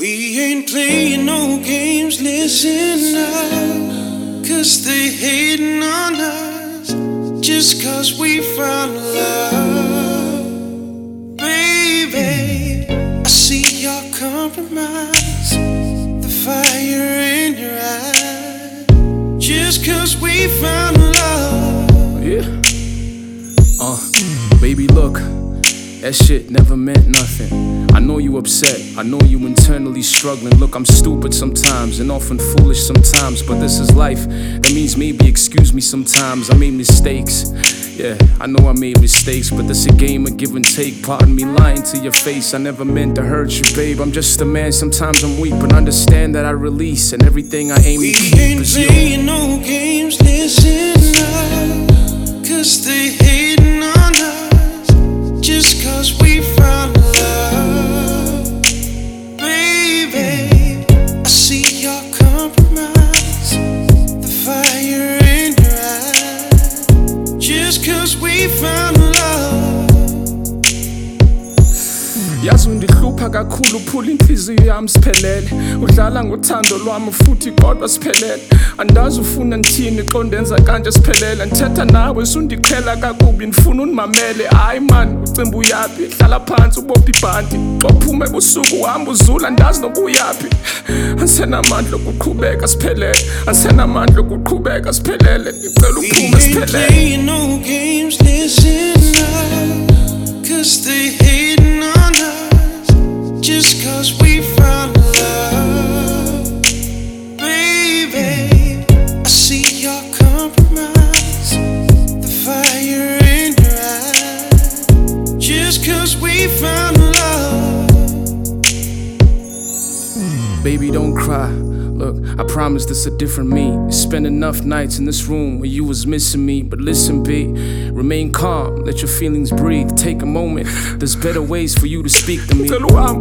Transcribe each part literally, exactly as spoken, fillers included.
We ain't playing no games, listen up, 'cause they hating on us just 'cause we found love. Baby, I see your compromise, the fire in your eyes, just 'cause we found love. Yeah. Uh, baby, look, that shit never meant nothing. I know you upset, I know you internally struggling. Look, I'm stupid sometimes and often foolish sometimes, but this is life. That means maybe excuse me sometimes. I made mistakes. Yeah, I know I made mistakes, but this a game of give and take. Pardon me lying to your face, I never meant to hurt you, babe. I'm just a man, sometimes I'm weak, but understand that I release, and everything I aim we to keep is you. We ain't playing no games, listen up, 'cause they hating on us just 'cause we found love. Baby, I see your compromise, the fire in your eyes, just 'cause we found love. Yazi undihlupha kakhulu uphula inhliziyo yami siphelele. Udlala ngothando lwami futhi kodwa siphelele. Andazi ufuna ngithini xa undenza kanje siphelele. Ngithetha nawe sundiqhela kakubi ngifuna unimamele. Hayi man, ucimba uyaphi? Hlala phansi ubophe ibhanti. Xa uphuma ebusuku uhamba uzula andazi nokuyaphi. Angisenamandla okuqhubeka siphelele. Angisenamandla okuqhubeka siphelele. Ngicela uphume siphelele. We ain't playing no games, listen up, 'cause they hating on us just 'cause we found love. Baby, I see your compromise, the fire in your eyes, just 'cause we found love. Baby, don't cry. Look, I promise this a different me. Spent enough nights in this room where you was missing me. But listen, B, remain calm, let your feelings breathe. Take a moment, there's better ways for you to speak to me.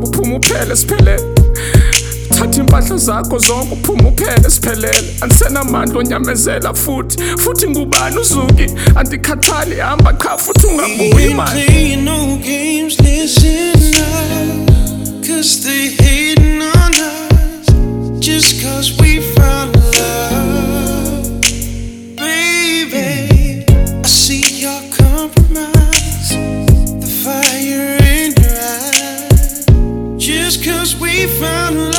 Thatha impahla zakho zonke uphume uphele siphelele. Andisenamandla onyamezela futhi futhi ngubani uzuki andikhathali hamba qha futhi ungabuyi man. We man. ain't playing no games, listen up, 'cause they hating on us just 'cause we found love. Baby, I see your compromise, the fire in your eyes, just 'cause we found love.